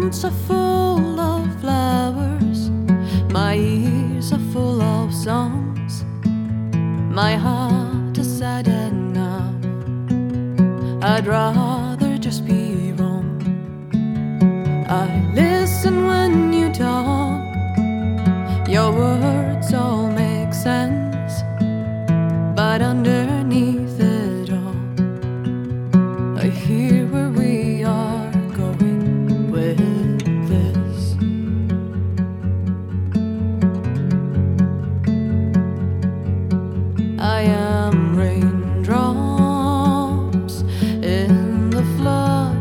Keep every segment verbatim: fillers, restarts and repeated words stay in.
hands are full of flowers, my ears are full of songs, my heart is sad enough. I'd rather just be wrong. I listen when you talk, your words all make sense, but underneath it all, I hear where we are going with this. I am raindrops in the flood,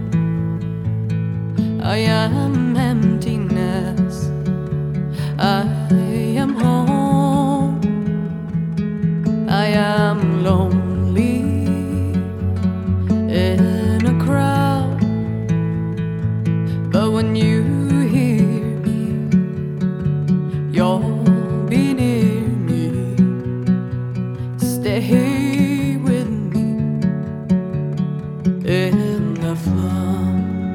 I am emptiness, I am home, I am lonely in a crowd, but when you hear me, you'll be near me. Stay with me in the flood.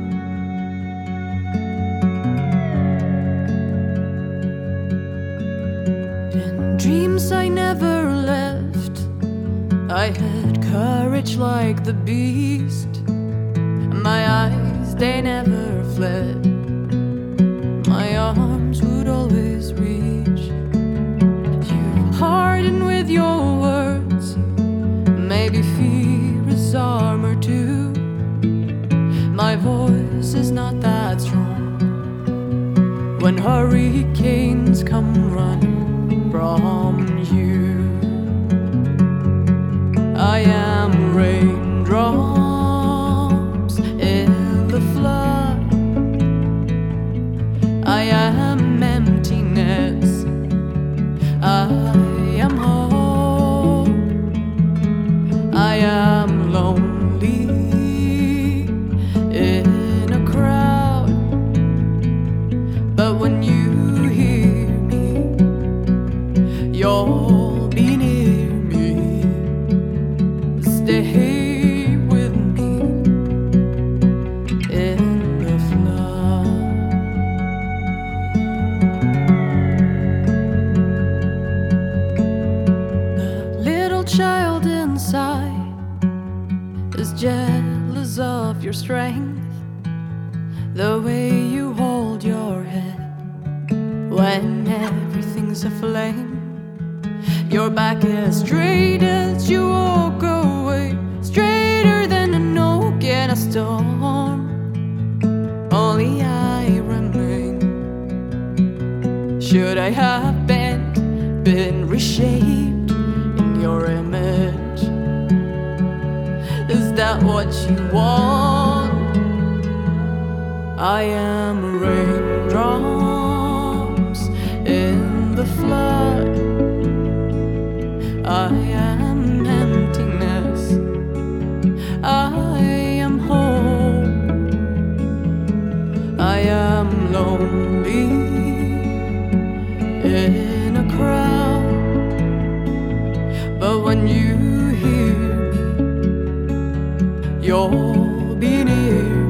In dreams I never left, I had courage like the beast. My eyes, they never fled, my arms would always reach. You hardened with your words, maybe fear is armor too. My voice is not that strong when hurricanes come running from you. I am raindrops in the flood, I am emptiness, I am home, I am lonely in a crowd, but when you hear me, you'll be near me. Stay with me in the flood. The little child inside is jealous of your strength, the way you hold your head when everything's aflame. Your back is straight as you walk away, straighter than an oak in a storm. Only I remain. Should I have bent, been reshaped in your image? Is that what you want? I am raindrops in the flood, I am emptiness, I am home, I am lonely in a crowd, but when you hear me, you'll be near